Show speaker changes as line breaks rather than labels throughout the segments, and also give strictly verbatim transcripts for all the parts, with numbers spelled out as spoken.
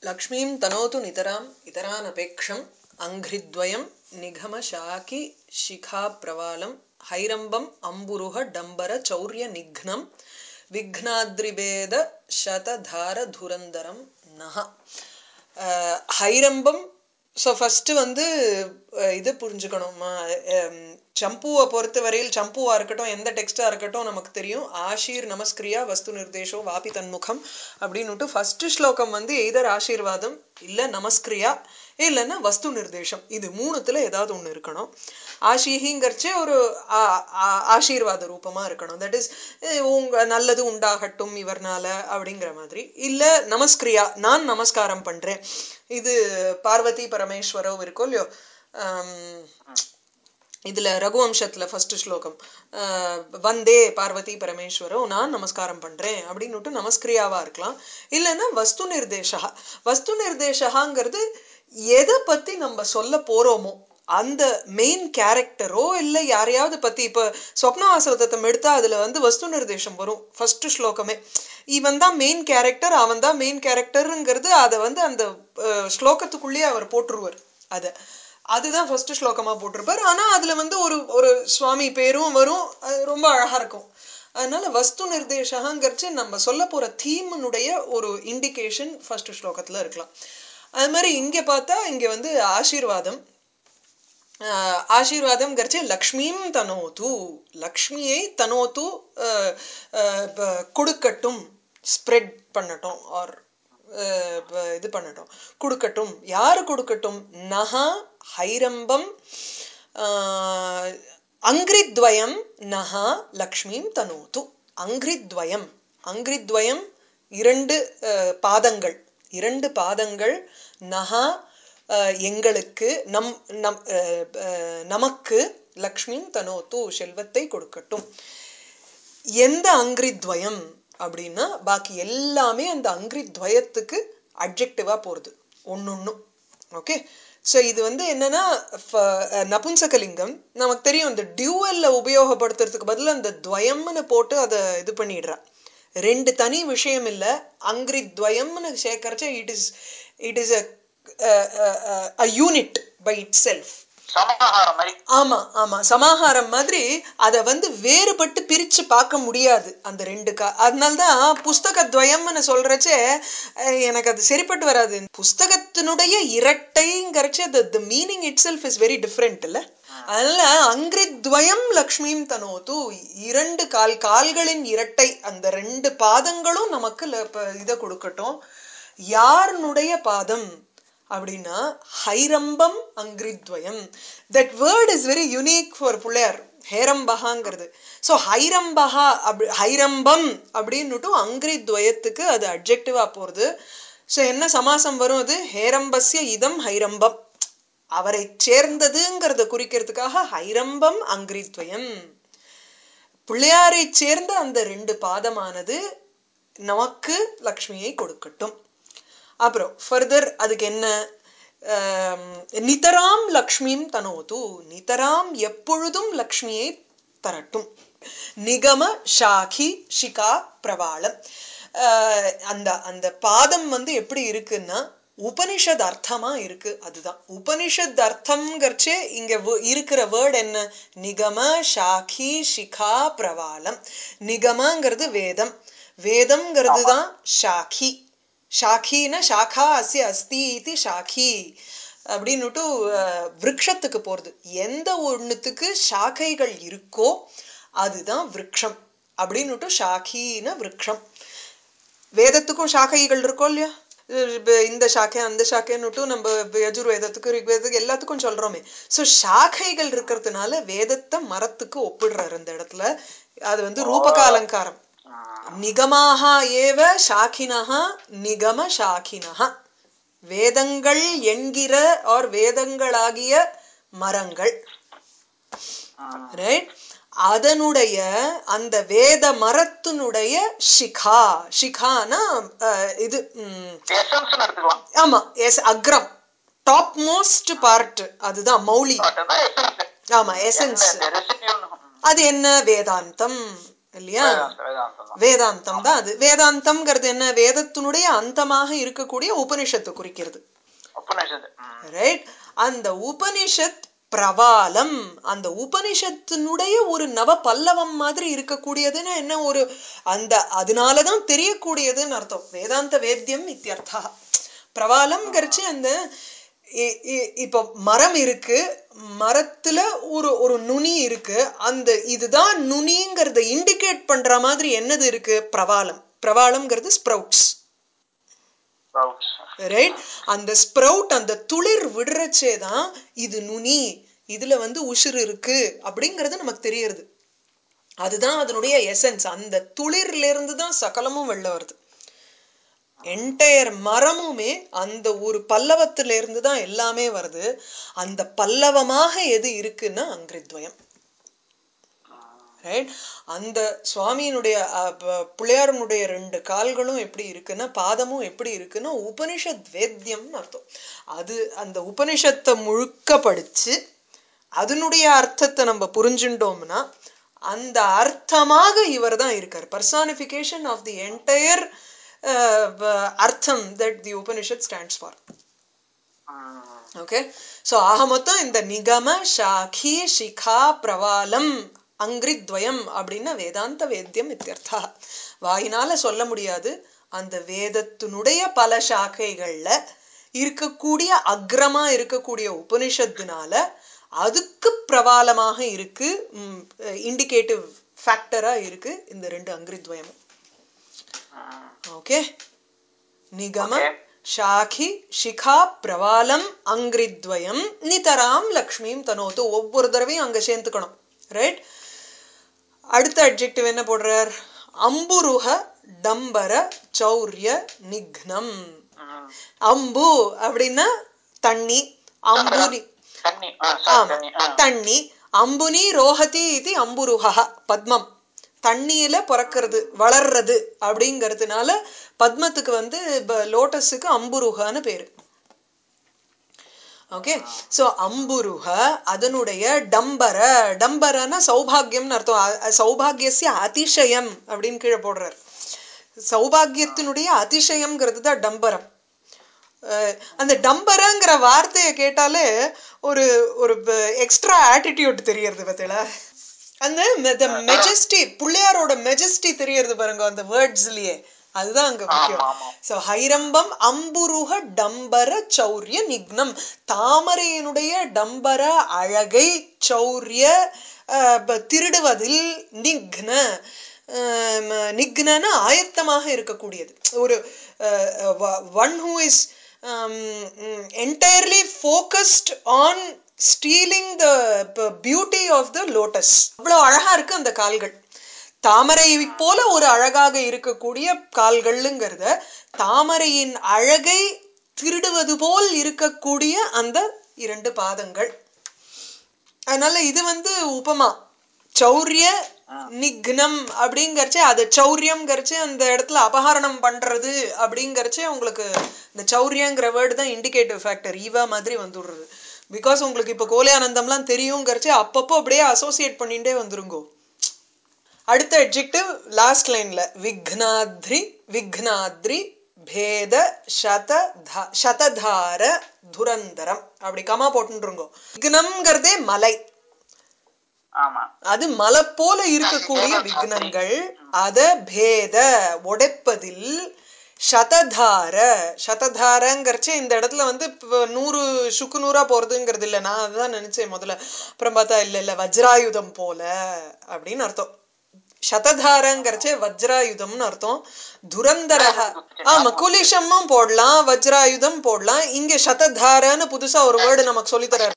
लक्ष्मीं तनोतु नितरां इतरानपेक्षं अंघ्रिद्वयं निघमशाकि शिखाप्रवालं हैरम्बं अंबुरुह डंबर चौर्य निघ्नं विघ्नाद्रिवेद शतधार धुरंधरम नह हैरम्बं so first வந்து இது புரிஞ்சுக்கணும். சம்புவை பொறுத்த வரையில் சம்புவாக இருக்கட்டும் எந்த டெக்ஸ்டாக இருக்கட்டும் நமக்கு தெரியும் ஆஷீர் நமஸ்கிரியா வஸ்து நிர்தேஷோ வாபி தன்முகம் அப்படின்னுட்டு ஃபஸ்ட்டு ஸ்லோகம் வந்து எய்தர் ஆசீர்வாதம் இல்லை நமஸ்கிரியா இல்லைன்னா வஸ்து நிர்தேஷம் இது மூணுத்துல ஏதாவது ஒன்று இருக்கணும். ஆஷிஹிங்கிறச்சே ஒரு ஆசீர்வாத ரூபமாக இருக்கணும். தட் இஸ் உங்க நல்லது உண்டாகட்டும் இவர்னால அப்படிங்கிற மாதிரி. இல்லை நமஸ்கிரியா நான் நமஸ்காரம் பண்ணுறேன். இது பார்வதி பரமேஸ்வரோ இருக்கோ இல்லையோ இதுல ரகுவம்சத்துல ஃபர்ஸ்ட் ஸ்லோகம் வந்தே பார்வதி பரமேஸ்வரோ நான் நமஸ்காரம் பண்றேன் அப்படின்னுட்டு நமஸ்கிரியாவா இருக்கலாம். இல்லைன்னா வஸ்து நிர்தேசா வஸ்து நிர்தேசகாங்கிறது எதை பத்தி நம்ம சொல்ல போறோமோ அந்த மெயின் கேரக்டரோ இல்லை யாரையாவது பத்தி இப்ப சொப்னவாசவதத்தம் எடுத்தா அதுல வந்து வஸ்து நிர்தேசம் வரும் ஃபர்ஸ்ட் ஸ்லோகமே. இவன் தான் மெயின் கேரக்டர் அவன் தான் மெயின் கேரக்டருங்கிறது அதை வந்து அந்த ஸ்லோகத்துக்குள்ளேயே அவர் போட்டுருவார். அதை அதுதான் ஃபர்ஸ்ட் ஸ்லோகமா போட்டிருப்பார். ஆனா அதுல வந்து ஒரு ஒரு சுவாமி பேரும் வரும். அது ரொம்ப அழகா இருக்கும். அதனால வஸ்து நிர்தேசகாங்கிறச்சு நம்ம சொல்ல போற தீம்னுடைய ஒரு இண்டிகேஷன் ஃபர்ஸ்ட் ஸ்லோகத்துல இருக்கலாம். அது மாதிரி இங்க பார்த்தா இங்க வந்து ஆசீர்வாதம் ஆசீர்வாதம் கரிச்சு லக்ஷ்மீம் தனோது லக்ஷ்மியை தனோது கொடுக்கட்டும் ஸ்ப்ரெட் பண்ணட்டும் ஆர் இது பண்ணட்டும் கொடுக்கட்டும். யாரு கொடுக்கட்டும்? நஹா ஹைரம்பம் அங்கிரித்வயம் நஹா லக்ஷ்மீம் தனோது. அங்கிரித்வயம் அங்கிரித்வயம் இரண்டு பாதங்கள் இரண்டு பாதங்கள் நஹா எங்களுக்கு நம் நம் நமக்கு லக்ஷ்மி தனோத்து செல்வத்தை கொடுக்கட்டும். எந்த அங்கிரித்வயம் அப்படின்னா பாக்கி எல்லாமே அந்த அங்கிரித்வயத்துக்கு அட்ஜெக்டிவா போறது ஒன்னொன்னும். ஓகே, ஸோ இது வந்து என்னன்னா நபும்சகலிங்கம் நமக்கு தெரியும். இந்த டியூவல்ல உபயோகப்படுத்துறதுக்கு பதில் அந்த துவயம்னு போட்டு அதை இது பண்ணிடுறா. ரெண்டு தனி விஷயம் இல்லை. அங்கிரித்வயம்னு சேர்க்கறச்ச it is it is a unit by itself.
சமாஹாரம் மாதிரி.
ஆமா ஆமா சமாஹாரம் மாதிரி அதை வந்து வேறுபட்டு பிரிச்சு பார்க்க முடியாது அந்த ரெண்டு கா. அதனால்தான் புஸ்தக துவயம்னு சொல்றச்சே எனக்கு அது சரிப்பட்டு வராது. புஸ்தகத்தினுடைய இரட்டைங்கிறச்சே the meaning itself is very different இல்ல. அதனால அங்கிரித்வயம் லக்ஷ்மிம் தனோது இரண்டு கால் கால்களின் இரட்டை அந்த ரெண்டு பாதங்களும் நமக்கு இதை கொடுக்கட்டும். யாருனுடைய பாதம் அப்படின்னா ஹைரம்பம் அங்கிரித்வயம். That word is very unique for Pillaiyar ஹேரம்பகாங்கிறது. ஸோ ஹைரம்பகா அப்படி ஹைரம்பம் அப்படின்னுட்டு அங்கிரித்வயத்துக்கு அது அட்ஜெக்டிவா போறது. ஸோ என்ன சமாசம் வரும்? அது ஹேரம்பஸ்ய இதம் ஹைரம்பம் அவரை சேர்ந்ததுங்கிறத குறிக்கிறதுக்காக ஹைரம்பம் அங்கிரித்வயம் பிள்ளையாரை சேர்ந்த அந்த ரெண்டு பாதமானது நமக்கு லக்ஷ்மியை கொடுக்கட்டும். அப்புறம் ஃபர்தர் அதுக்கு என்ன? நிதராம் லக்ஷ்மிம் தனோது நிதராம் எப்பொழுதும் லக்ஷ்மியை தரட்டும். நிகம ஷாகி ஷிகா பிரவாளம் அந்த அந்த பாதம் வந்து எப்படி இருக்குன்னா உபனிஷத் அர்த்தமா இருக்கு. அதுதான் உபனிஷத் அர்த்தம்ங்கிறச்சே இங்க இருக்கிற வேர்ட் என்ன? நிகம ஷாகி ஷிகா பிரவாளம். நிகமங்கிறது வேதம், வேதம்ங்கிறது தான் ஷாகி. ஷாக்கின ஷாக்கா அஸ்ய அஸ்தி இது ஷாக்கி அப்படின்னுட்டு விருட்சத்துக்கு போறது. எந்த ஒண்ணுத்துக்கு ஷாக்கைகள் இருக்கோ அதுதான் விருட்சம் அப்படின்னுட்டு ஷாக்கின விருட்சம். வேதத்துக்கும் ஷாக்கைகள் இருக்கோ இல்லையா? இந்த ஷாக்கை அந்த ஷாக்கைன்னுட்டு நம்ம யஜுர்வேதத்துக்கு ரிக்வேதத்துக்கு எல்லாத்துக்கும் சொல்றோமே. ஸோ ஷாக்கைகள் இருக்கிறதுனால வேதத்தை மரத்துக்கு ஒப்பிடுறாரு இந்த இடத்துல. அது வந்து ரூபக அலங்காரம். நிகமாக ஏவ ஷாக்கினஹ நிகம ஷாக்கினஹ வேதங்கள் என்கிற ஆர் வேதங்களாகிய மரங்கள். ரைட்? அதனுடைய அந்த வேத மரத்தினுடைய ஷிகா ஷிகானா இது ஆமா எஸ் அக்ரம் டாப் மோஸ்ட் பார்ட் அதுதான் மௌலி. ஆமா எசன்ஸ். அது என்ன? வேதாந்தம். இல்லையா? வேதாந்தம் தான் அது. வேதாந்தம்ங்கிறது என்ன? வேதத்தினுடைய அந்தமாக இருக்கக்கூடிய உபனிஷத்து குறிக்கிறது. ரைட்? அந்த உபனிஷத் பிரவாலம், அந்த உபனிஷத்தினுடைய ஒரு நவ பல்லவம் மாதிரி இருக்கக்கூடியதுன்னு என்ன, ஒரு அந்த அதனாலதான் தெரியக்கூடியதுன்னு அர்த்தம். வேதாந்த வேத்தியம் இத்தியர்த்தா. பிரவாலம் கரிச்சு அந்த இப்ப மரம் இருக்கு, மரத்துல ஒரு ஒரு நுனி இருக்கு, அந்த இதுதான் நுனிங்கிறத இண்டிகேட் பண்ற மாதிரி என்னது இருக்கு? பிரவாலம். பிரவாலம்ங்கிறது ஸ்ப்ரவுட்ஸ். ரைட்? அந்த ஸ்ப்ரவுட், அந்த துளிர் விடுறச்சேதான் இது நுனி, இதுல வந்து உசுறு இருக்கு அப்படிங்கிறது நமக்கு தெரியறது. அதுதான் அதனுடைய எசன்ஸ். அந்த துளிர்ல இருந்து தான் சகலமும் வெளில வருது. என்டையர் மரமுமே அந்த ஒரு பல்லவத்தில இருந்து தான் எல்லாமே வருது. அந்த பல்லவமாக எது இருக்குன்னா அங்கிரித்வயம். ரைட்? அந்த சுவாமியினுடைய பிள்ளையாரனுடைய ரெண்டு கால்களும் எப்படி இருக்குன்னா, பாதமும் எப்படி இருக்குன்னா உபனிஷத் வேத்தியம்னு அர்த்தம். அது அந்த உபனிஷத்தை முழுக்க படிச்சு அதனுடைய அர்த்தத்தை நம்ம புரிஞ்சுட்டோம்னா அந்த அர்த்தமாக இவர் தான் இருக்கார். பர்சானிஃபிகேஷன் ஆஃப் தி என்டையர் அர்த்தம் that the Upanishad stands for. Okay? So ஆக மொத்தம் இந்த நிகம சாக்கி சிகா பிரவாலம் அங்கிரித்வயம் அப்படின்னா வேதாந்த வேத்தியம் இத்தியர்த்தா. வாயினால சொல்ல முடியாது, அந்த வேதத்தினுடைய பல சாக்கைகள்ல இருக்கக்கூடிய அக்ரமா இருக்கக்கூடிய உபனிஷத்தினால அதுக்கு பிரவாலமாக இருக்கு, இண்டிகேட்டிவ் ஃபேக்டரா இருக்கு இந்த ரெண்டு அங்கிரித்வயம். ஓகே? நிகம சாக்கி சிகா பிரவாலம் அங்கிரித்வயம் நிதராம் லக்ஷ்மிம் தனோத்து. ஒவ்வொரு தடவையும் அங்க சேர்த்துக்கணும். ரைட்? அடுத்த அட்ஜெக்டிவ் என்ன போடுறார்? அம்புருஹ டம்பர சௌரிய நிக்னம். அம்பு அப்படின்னா தண்ணி, அம்புனி தண்ணி, அம்புனி ரோஹதி இது அம்புருஹ பத்மம், தண்ணியில பிறக்கிறது வளர்றது அப்படிங்கிறதுனால பத்மத்துக்கு வந்து லோட்டஸுக்கு அம்புருஹான்னு பேரு. ஓகே? சோ அம்புருஹ அதனுடைய டம்பர, டம்பரனா சௌபாகியம்னு அர்த்தம். சௌபாகியஸ்ய அதிசயம் அப்படின்னு கீழே போடுறார். சௌபாகியத்தினுடைய அதிசயம்ங்கிறது தான் டம்பரம். அந்த டம்பரங்கிற வார்த்தையை கேட்டாலே ஒரு ஒரு எக்ஸ்ட்ரா ஆட்டிடியூட் தெரியறது பார்த்தீங்களா? அந்த மெஜஸ்டி, பிள்ளையாரோட மெஜஸ்டி தெரியறது பாருங்க அந்த வேர்ட்ஸ்லயே. அதுதான் அங்க முக்கியம். சோ ஹைரம்பம் அம்புருஹ டம்பர சௌரிய நிக்னம். தாமரையினுடைய டம்பர அழகை சௌரிய திருடுவதில் நிக்ன, நிக்னன ஆயத்தமாக இருக்கக்கூடியது. ஒரு one who is entirely focused on stealing the beauty of the lotus. அவ்வளவு அழகா இருக்கு அந்த கால்கள். தாமரை போல ஒரு அழகாக இருக்கக்கூடிய கால்கள்ங்கிறத தாமரையின் அழகை திருடுவது போல் இருக்கக்கூடிய அந்த இரண்டு பாதங்கள். அதனால இது வந்து உபமா. சௌரிய நிக்னம் அப்படிங்கறச்சே, அது சௌரியம்ங்கிறச்சே அந்த இடத்துல அபகரணம் பண்றது அப்படிங்கறச்சே உங்களுக்கு இந்த சௌரியங்கிற வேர்டு தான் இண்டிகேட்டிவ் ஃபேக்டர் ஈவா மாதிரி வந்துடுறது. பிகாஸ் உங்களுக்கு இப்ப கோலியானந்தம்லாம் தெரியுங்கிறச்சே அப்பப்போ அப்படியே அசோசியேட் பண்ணிட்டே வந்துருங்கோ. அடுத்த அட்ஜெக்டிவ் லாஸ்ட் லைன்ல விக்னாத்ரி, விக்னாத்ரி பேத சத சததார துரந்தரம் அப்படி கமா போட்டுருங்கோ. விக்னம்ங்கிறதே மலை, அது மலை போல இருக்கக்கூடிய விக்னங்கள், அத பேத உடைப்பதில் சததார, சததாரங்கிறச்சு இந்த இடத்துல வந்து நூறு சுக்கு நூறா போறதுங்கிறது இல்ல. நான் அதுதான் நினைச்சேன் முதல்ல, அப்புறம் பார்த்தா இல்ல இல்ல வஜ்ராயுதம் போல அப்படின்னு அர்த்தம். சததாரங்கிறச்சே வஜ்ராயுதம்னு அர்த்தம். துரந்தரஹ, ஆமா குலிஷமும் போடலாம், வஜ்ராயுதம் போடலாம். இங்க சததாரன்னு புதுசா ஒரு வேர்டு நமக்கு சொல்லித்தராரு.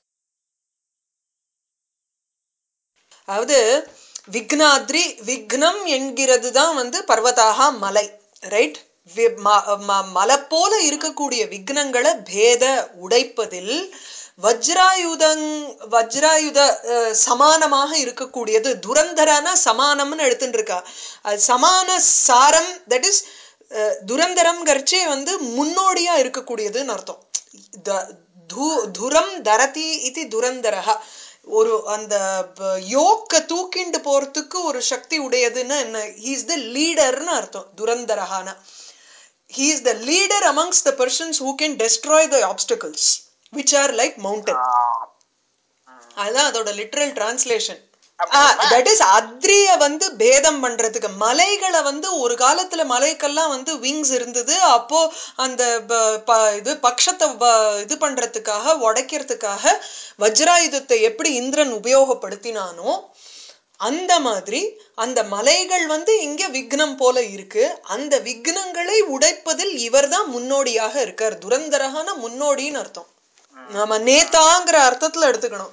அதாவது விக்னாத்ரி, விக்னம் என்கிறது தான் வந்து பர்வதாக மலை. ரைட்? மலை போல இருக்கக்கூடிய விக்னங்களை பேத உடைப்பதில் வஜ்ராயுதங் வஜ்ராயுத சமானமாக இருக்கக்கூடியது. துரந்தரான சமானம்னு எடுத்துட்டு இருக்கா. அது சமான சாரம், தட் இஸ் துரந்தரம் கர்ச்சே வந்து முன்னோடியா இருக்கக்கூடியதுன்னு அர்த்தம். துரம் தரதி இது துரந்தரஹ. ஒரு அந்த யோக்க தூக்கிண்டு போறதுக்கு ஒரு சக்தி உடையதுன்னு என்ன, he is the leaderன்னு அர்த்தம். துரந்தரஹானா he is the leader amongst the persons who can destroy the obstacles which are like mountain. அதுதான் அதோட லிட்ரல் டிரான்ஸ்லேஷன். தட் இஸ் அத்ரிய வந்து பேதம் பண்றதுக்கு. மலைகளை வந்து ஒரு காலத்துல மலைக்கெல்லாம் வந்து விங்ஸ் இருந்தது. அப்போ அந்த இது பக்ஷத்தை இது பண்றதுக்காக உடைக்கிறதுக்காக வஜ்ராயுதத்தை எப்படி இந்திரன் உபயோகப்படுத்தினானோ அந்த மாதிரி அந்த மலைகள் வந்து இங்க விக்னம் போல இருக்கு. அந்த விக்னங்களை உடைப்பதில் இவர் தான் முன்னோடியாக இருக்கார். துரந்தரகான முன்னோடின்னு அர்த்தம். நாம நேதாங்கிற அர்த்தத்துல எடுத்துக்கணும்.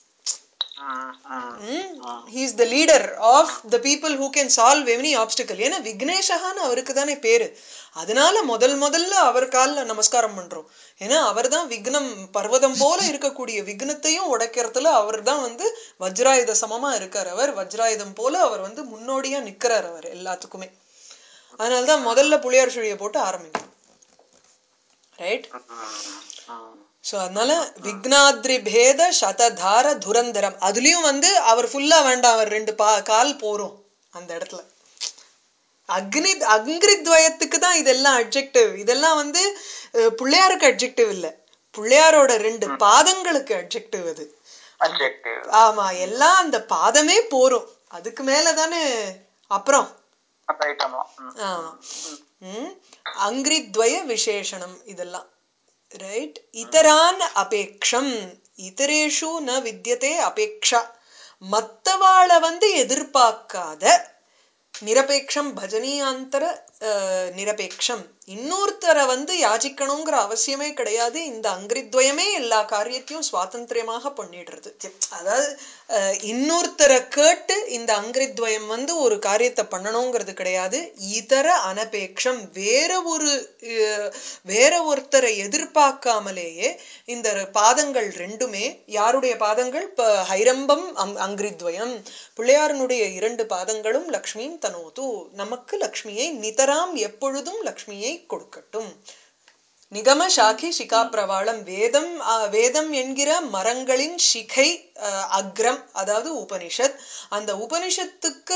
Mm? He is the leader of the people who can solve any obstacle. ஏன்னா விக்னேஷகான்னு அவருக்கு தானே பேரு. அதனால முதல் முதல்ல அவர் காலில் நமஸ்காரம் பண்றோம். ஏன்னா அவர் தான் விக்னம், பர்வதம் போல இருக்கக்கூடிய விக்னத்தையும் உடைக்கிறதுல அவர் தான் வந்து வஜ்ராயுத சமமா இருக்கார். அவர் வஜ்ராயுதம் போல அவர் வந்து முன்னோடியா நிக்கிறார் அவர் எல்லாத்துக்குமே. அதனாலதான் முதல்ல புளியார் சுழியை போட்டு ஆரம்பிக்கணும். ரைட். சோ அதனால விக்னாத்ரி பேத சததார துரந்தரம். அதுலயும் வந்து அவர் ஃபுல்லா வேண்டாம், அவர் ரெண்டு பா கால் போறோம் அந்த இடத்துல. அக்னி அங்கிரித்வயத்துக்கு தான் இதெல்லாம் அட்ஜெக்டிவ். இதெல்லாம் வந்து பிள்ளையாருக்கு அட்ஜெக்டிவ் இல்ல, பிள்ளையாரோட ரெண்டு பாதங்களுக்கு அட்ஜெக்டிவ் அது. ஆமா, எல்லாம் அந்த பாதமே போறோம், அதுக்கு மேலதானே அப்புறம். ஆமா, அங்கிரித்வய விசேஷணம் இதெல்லாம். ரைட். இதரான் அபேக்ஷம், இதரேஷு ந வித்யதே அபேக்ஷா. மத்தவாள வந்து எதிர்பார்க்காத நிரபேக்ஷம், பஜனியாந்தர நிரபேக்ஷம். இன்னொருத்தரை வந்து யாச்சிக்கணுங்கிற அவசியமே கிடையாது. இந்த அங்கிரித்வயமே எல்லா காரியத்தையும் சுவாதந்திரியமாக பண்ணிடுறது. அதாவது இன்னொருத்தரை கேட்டு இந்த அங்கிரித்வயம் வந்து ஒரு காரியத்தை பண்ணணுங்கிறது கிடையாது. இதர அனபேக்ஷம், வேற ஒரு வேற ஒருத்தரை எதிர்பார்க்காமலேயே இந்த பாதங்கள் ரெண்டுமே, யாருடைய பாதங்கள்? ஹைரம்பம் அங்கிரித்வயம், பிள்ளையாரனுடைய இரண்டு பாதங்களும் லக்ஷ்மியும் தனோது, நமக்கு லக்ஷ்மியை நிதராம் எப்பொழுதும் லக்ஷ்மியை கொடுக்கட்டும். நிகம சாக்கி சிகா பிரவாளம், வேதம் வேதம் என்கிற மரங்களின் சிகை அக்ரம், அதாவது உபனிஷத். அந்த உபனிஷத்துக்கு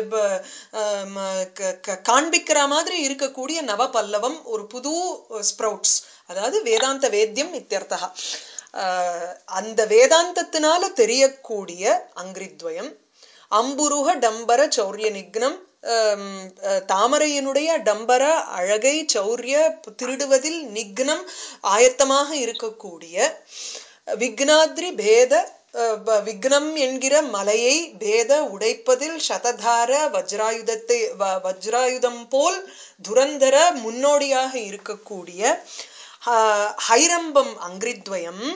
காண்பிக்கிற மாதிரி இருக்கக்கூடிய நவ பல்லவம், ஒரு புது ஸ்ப்ரவுட்ஸ், அதாவது வேதாந்த வேத்யம் இத்தியர்த்தா. அந்த வேதாந்தத்தினால தெரியக்கூடிய அங்கிரித்வயம். அம்புருக டம்பர சௌரிய நிக்னம், தாமரையினுடைய டம்பர அழகை சௌரிய திருடுவதில் நிக்னம் ஆயத்தமாக இருக்கக்கூடிய விக்னாத்ரி பேத, விக்னம் என்கிற மலையை பேத உடைப்பதில் சததார வஜ்ராயுதத்தை வஜ்ராயுதம் போல் துரந்தர முன்னோடியாக இருக்கக்கூடிய ஹைரம்பம் அங்கிரித்வயம்,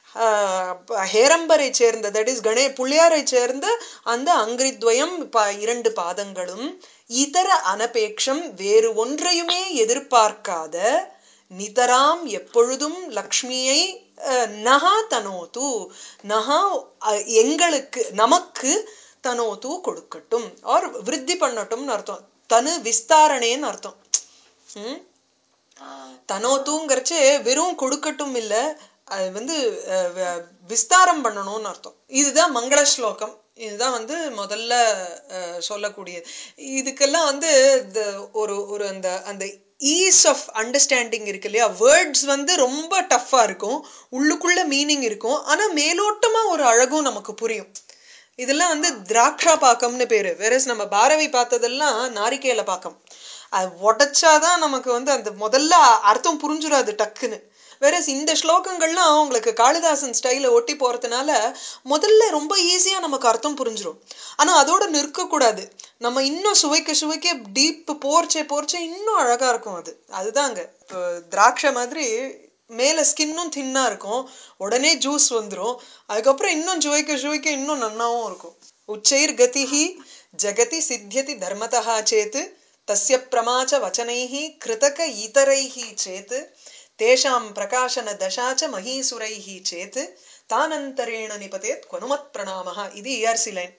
ஹேரம்பரை சேர்ந்த, தட் இஸ் கணே புள்ளியாரை சேர்ந்த அந்த அங்கிரித்வயம் இரண்டு பாதங்களும், இதர அனபேக்ஷம் வேறு ஒன்றையுமே எதிர்பார்க்காத, நிதராம் எப்பொழுதும் லக்ஷ்மியை நகா தனோது, நகா எங்களுக்கு நமக்கு தனோது கொடுக்கட்டும், ஆர் விருத்தி பண்ணட்டும்னு அர்த்தம். தனு விஸ்தாரணேன்னு அர்த்தம். உம் தனோத்துங்கிறச்சு வெறும் கொடுக்கட்டும் இல்ல, அது வந்து விஸ்தாரம் பண்ணணும்னு அர்த்தம். இதுதான் மங்கள ஸ்லோகம். இதுதான் வந்து முதல்ல சொல்லக்கூடியது. இதுக்கெல்லாம் வந்து ஒரு ஒரு அந்த அந்த ஈஸ் ஆஃப் அண்டர்ஸ்டாண்டிங் இருக்கு இல்லையா. வேர்ட்ஸ் வந்து ரொம்ப டஃப்பா இருக்கும், உள்ளுக்குள்ள மீனிங் இருக்கும், ஆனா மேலோட்டமா ஒரு அழகும் நமக்கு புரியும். இதெல்லாம் வந்து திராட்சா பாக்கம்னு பேரு. வேற நம்ம பாரவி பார்த்ததெல்லாம் நாரிக்கேல பாக்கம். அது உடைச்சாதான் நமக்கு வந்து அந்த முதல்ல அர்த்தம் புரிஞ்சுடாது டக்குன்னு. வேற இந்த ஸ்லோகங்கள்லாம் உங்களுக்கு காளிதாசன் ஸ்டைல ஒட்டி போறதுனால முதல்ல ரொம்ப ஈஸியா நமக்கு அர்த்தம் புரிஞ்சிடும். ஆனா அதோட நிற்க கூடாது, நம்ம இன்னும் சுவைக்க சுவைக்க டீப் போர்ச்சே போர்ச்சே இன்னும் அழகா இருக்கும். அது அதுதாங்க திராட்சை மாதிரி மேல ஸ்கின்னும் தின்னா இருக்கும், உடனே ஜூஸ் வந்துடும், அதுக்கப்புறம் இன்னும் சுவைக்க சுவைக்க இன்னும் நன்னாவும் இருக்கும். உச்சைர் கதிஹி ஜகதி சித்தியதி தர்மதா சேத்து தஸ்ய பிரமாச்ச வச்சனைஹி கிருதக ஈதரைஹி சேத்து தேஷாம் பிரகாசன தசாச்ச மகீசுரைஹி சேத்து தானந்தரேண நிபதேத் குவனுமத் பிரணாமஹ. இது இஆர்சி லைன்.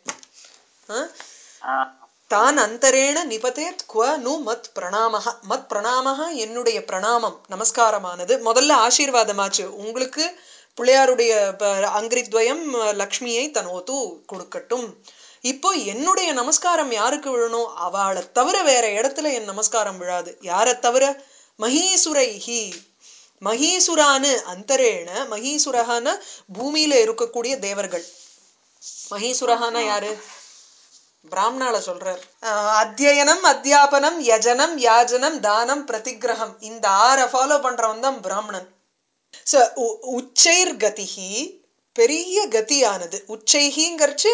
தான் அந்தரேண நிபதேத் குவனு மத் பிரணாமஹ. மத் பிரணாமஹ, என்னுடைய பிரணாமம் நமஸ்காரமானது. முதல்ல ஆசீர்வாதமாச்சு, உங்களுக்கு பிள்ளையாருடைய அங்கிரித்வயம் லக்ஷ்மியை தனோத்து கொடுக்கட்டும். இப்போ என்னுடைய நமஸ்காரம் யாருக்கு விழணும்? அவளை தவிர வேற இடத்துல என் நமஸ்காரம் விழாது. யாரை தவிர? மகீசுரைஹி, மகீசுரானு அந்தரேண. மகீசுரஹான பூமியில இருக்கக்கூடிய தேவர்கள். மகீசுரஹான யாரு? பிராமணால சொல்றார். அத்தியனம், அத்தியாபனம், யஜனம், யாஜனம், தானம், பிரதிகிரகம், இந்த ஆறை ஃபாலோ பண்றவன் தான் பிராமணன். உச்சைர் கதிஹி, பெரிய கதியானது. உச்சைகிங்கிறச்சு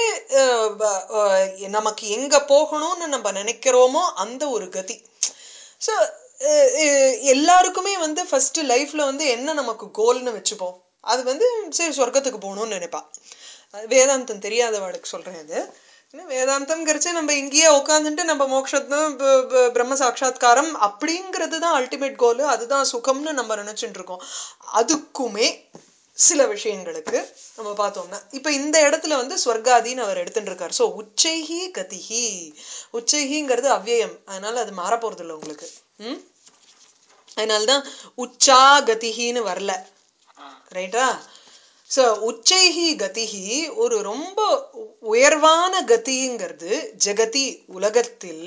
நமக்கு எங்க போகணும்னு நம்ம நினைக்கிறோமோ அந்த ஒரு கதி. ஸோ எல்லாருக்குமே வந்து ஃபர்ஸ்ட் லைஃப்ல வந்து என்ன நமக்கு கோல்னு வச்சுப்போம், அது வந்து சரி சொர்க்கத்துக்கு போகணும்னு நினைப்பா. வேதாந்தம் தெரியாதவாளுக்கு சொல்றேன் அது. வேதாந்தம்ங்கிறச்சு நம்ம இங்கேயே உட்காந்துட்டு நம்ம மோட்சத்தும் பிரம்ம சாட்சா்காரம் அப்படிங்கிறது தான் அல்டிமேட் கோல், அதுதான் சுகம்னு நம்ம நினைச்சுட்டு இருக்கோம். அதுக்குமே சில விஷயங்களுக்கு நம்ம பார்த்தோம்னா இப்ப இந்த இடத்துல வந்து ஸ்வர்காதின்னு அவர் எடுத்துட்டு இருக்காரு. ஸோ உச்சைஹி கதிஹி, உச்சைஹிங்கிறது அவ்யயம், அதனால அது மாற போறது இல்லை உங்களுக்கு. ம் அதனால்தான் உச்சா கதிஹின்னு வரல, ரைட்டா? ஸோ உச்சைஹி கதிஹி ஒரு ரொம்ப உயர்வான கதிங்கிறது ஜெகதி உலகத்தில்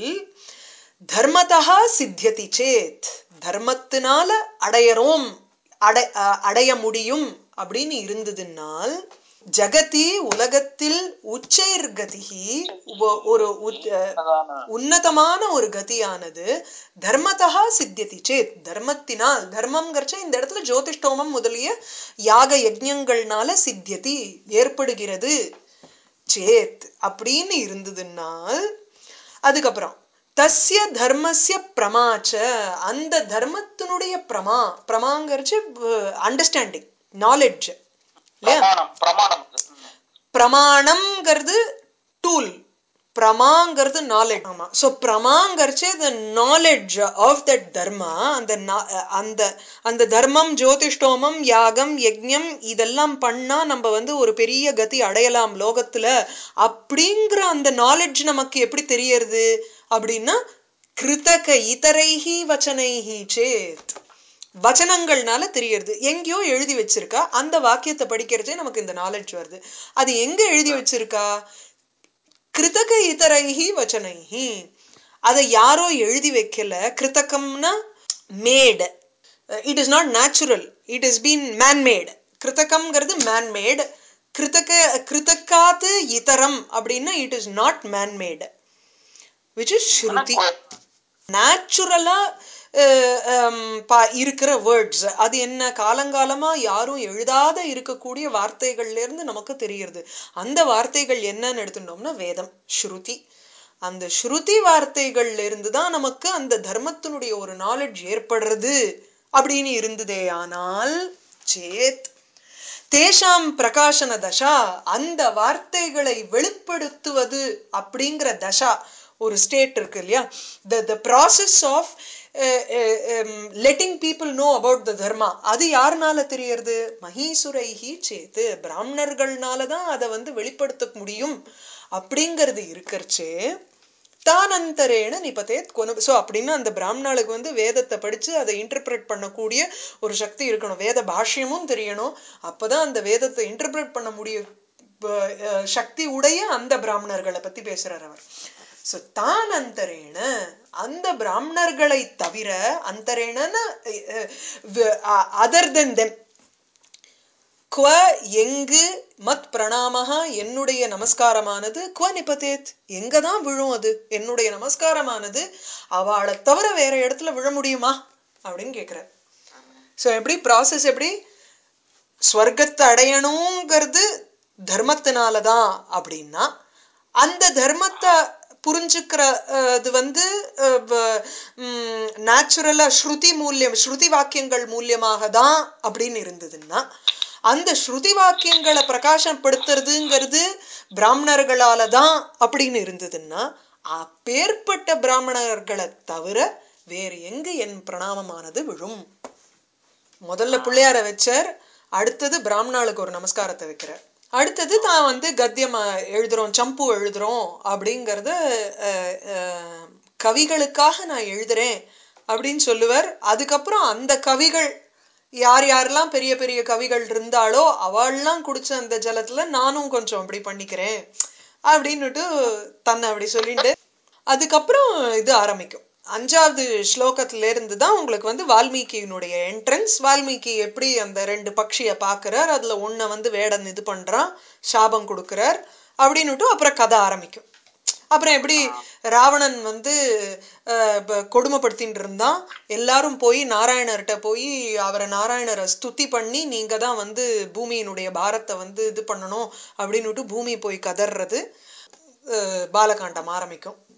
தர்மதா சித்தியதி சேத், தர்மத்தினால அடையறோம், அடை அடைய முடியும் அப்படின்னு இருந்ததுனால் ஜகதி உலகத்தில் உச்சைர் கதிஹி ஒரு உன்னதமான ஒரு கதியானது தர்மதா சித்தியதி சேத், தர்மத்தினால், தர்மம்ங்கிறச்ச இந்த இடத்துல ஜோதிஷ்டோமம் முதலிய யாக யஜ்ஞங்கள்னால சித்தியதி ஏற்படுகிறது சேத் அப்படின்னு இருந்ததுனால். அதுக்கப்புறம் தஸ்ய தர்மஸ்ய பிரமாச்ச, அந்த தர்மத்தினுடைய பிரமா, பிரமாங்கிறச்சு அண்டர்ஸ்டாண்டிங், நாலெட்ஜ் இல்லையா? பிரமாணம்ங்கிறது டூல், பிரமாங்கிறது நாலெட்ஜ். ஆமா. ஸோ பிரமாங்கிறச்சு the knowledge of that dharma. அந்த அந்த அந்த தர்மம், ஜோதிஷ்டோமம், யாகம், யஜ்ஞம் இதெல்லாம் பண்ணா நம்ம வந்து ஒரு பெரிய கதி அடையலாம் லோகத்துல அப்படிங்கிற அந்த நாலெட்ஜ் நமக்கு எப்படி தெரியறது அப்படின்னா கிருதக இதரைஹி வச்சனைஹி சேத், வச்சனங்கள்னால தெரியறது. எங்கேயோ எழுதி வச்சிருக்கா, அந்த வாக்கியத்தை படிக்கிறதே நமக்கு இந்த நாலெட்ஜ் வருது. அது எங்க எழுதி வச்சிருக்கா? கிருதக இதரைஹி வச்சனைஹி, அதை யாரோ எழுதி வைக்கல. கிருதகம்னா made, it is not natural, it is been manmade. கிருதகம்ங்கிறது மேன்மேட். கிருதக கிருதக்காத்து இதரம் அப்படின்னா it is not manmade, which is Shruti. நேச்சுரலா இருக்கிற வேர்ட்ஸ், அது என்ன காலங்காலமா யாரும் எழுதாத இருக்கக்கூடிய வார்த்தைகள்ல இருந்து நமக்கு தெரியுது. அந்த வார்த்தைகள் என்னன்னு எடுத்துட்டோம்னா வேதம், ஸ்ருதி. அந்த ஸ்ருதி வார்த்தைகள்ல இருந்துதான் நமக்கு அந்த தர்மத்தினுடைய ஒரு நாலெட்ஜ் ஏற்படுறது அப்படின்னு இருந்ததே. ஆனால் சேத் தேஷாம் பிரகாசன தசா, அந்த வார்த்தைகளை வெளிப்படுத்துவது அப்படிங்கிற தசா ஒரு ஸ்டேட் இருக்கு இல்லையா? the the process of uh, uh, um, letting people know about the dharma, அது யாருனால தெரியறது? மகீசுரைஹி சேத்து, பிராமணர்கள்னால தான் அதை வந்து வெளிப்படுத்த முடியும் அப்படிங்கிறது இருக்கிறச்சே தானந்தரேன நிபதேத் கொனு. ஸோ அப்படின்னா அந்த பிராமணாளுக்கு வந்து வேதத்தை படிச்சு அதை இன்டர்பிரட் பண்ணக்கூடிய ஒரு சக்தி இருக்கணும், வேத பாஷ்யமும் தெரியணும். அப்பதான் அந்த வேதத்தை இன்டர்பிரட் பண்ண முடிய சக்தி உடைய அந்த பிராமணர்களை பத்தி பேசுறார் அவர். ஸோ தான் அந்தரேன, அந்த பிராமணர்களை தவிர, அந்தரேன அதர் தென் தெம், குவ எங்கு, மத் பிரணாமஹா என்னுடைய நமஸ்காரமானது, குவ நிபதேத் எங்கதான் விழும் அது, என்னுடைய நமஸ்காரமானது அவளை தவிர வேற இடத்துல விழ முடியுமா அப்படின்னு கேட்கிறார். ஸோ எப்படி ப்ராசஸ், எப்படி ஸ்வர்க்கத்தை அடையணுங்கிறது தர்மத்தினாலதான் அப்படின்னா அந்த தர்மத்தை புரிஞ்சுக்கிறது வந்து நேச்சுரலா ஸ்ருதி மூலியம், ஸ்ருதி வாக்கியங்கள் மூலியமாக தான் அப்படின்னு இருந்ததுன்னா, அந்த ஸ்ருதி வாக்கியங்களை பிரகாசப்படுத்துறதுங்கிறது பிராமணர்களால தான் அப்படின்னு இருந்ததுன்னா, அப்பேற்பட்ட பிராமணர்களை தவிர வேறு எங்கு என் பிரணாமமானது விழும்? முதல்ல பிள்ளையார வச்சார், அடுத்தது பிராமணாளுக்கு ஒரு நமஸ்காரத்தை வைக்கிறார், அடுத்தது தான் வந்து கத்தியம் எழுதுறோம், சம்பு எழுதுறோம் அப்படிங்கறத கவிகளுக்காக நான் எழுதுறேன் அப்படின்னு சொல்லுவார். அதுக்கப்புறம் அந்த கவிகள் யார் யாரெல்லாம் பெரிய பெரிய கவிகள் இருந்தாளோ அவள்லாம் குடிச்ச அந்த ஜலத்துல நானும் கொஞ்சம் அப்படி பண்ணிக்கிறேன் அப்படின்னுட்டு தன்னை அப்படி சொல்லிட்டு அதுக்கப்புறம் இது ஆரம்பிக்கும். அஞ்சாவது ஸ்லோகத்துல இருந்து தான் உங்களுக்கு வந்து வால்மீகியினுடைய என்ட்ரன்ஸ். வால்மீகி எப்படி அந்த ரெண்டு பக்ஷிய பாக்குறார், அதுல ஒன்ன வந்து வேடன் இது பண்றான், சாபம் கொடுக்கிறார் அப்படின்னுட்டு அப்புறம் கதை ஆரம்பிக்கும். அப்புறம் எப்படி ராவணன் வந்து கொடுமைப்படுத்தின்னு இருந்தான், எல்லாரும் போய் நாராயணர்கிட்ட போய் அவரை நாராயணரை ஸ்துதி பண்ணி நீங்க தான் வந்து பூமியினுடைய பாரத்தை வந்து இது பண்ணணும் அப்படின்னுட்டு பூமி போய் கதறது பாலகாண்டம் ஆரம்பிக்கும்.